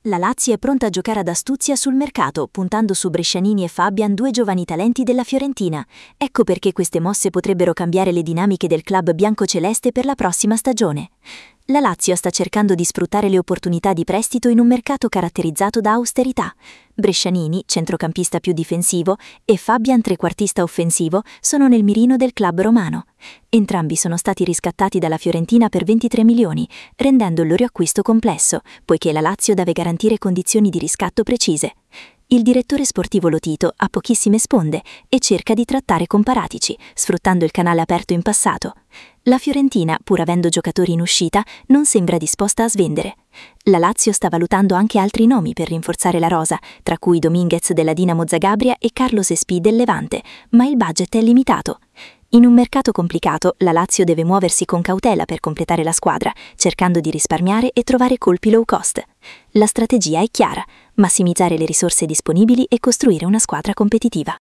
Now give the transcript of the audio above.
La Lazio è pronta a giocare ad astuzia sul mercato, puntando su Brescianini e Fabian, due giovani talenti della Fiorentina. Ecco perché queste mosse potrebbero cambiare le dinamiche del club biancoceleste per la prossima stagione. La Lazio sta cercando di sfruttare le opportunità di prestito in un mercato caratterizzato da austerità. Brescianini, centrocampista più difensivo, e Fabian, trequartista offensivo, sono nel mirino del club romano. Entrambi sono stati riscattati dalla Fiorentina per 23 milioni, rendendo il loro acquisto complesso, poiché la Lazio deve garantire condizioni di riscatto precise. Il direttore sportivo Lotito ha pochissime sponde e cerca di trattare con Paratici, sfruttando il canale aperto in passato. La Fiorentina, pur avendo giocatori in uscita, non sembra disposta a svendere. La Lazio sta valutando anche altri nomi per rinforzare la rosa, tra cui Dominguez della Dinamo Zagabria e Carlos Espí del Levante, ma il budget è limitato. In un mercato complicato, la Lazio deve muoversi con cautela per completare la squadra, cercando di risparmiare e trovare colpi low cost. La strategia è chiara: massimizzare le risorse disponibili e costruire una squadra competitiva.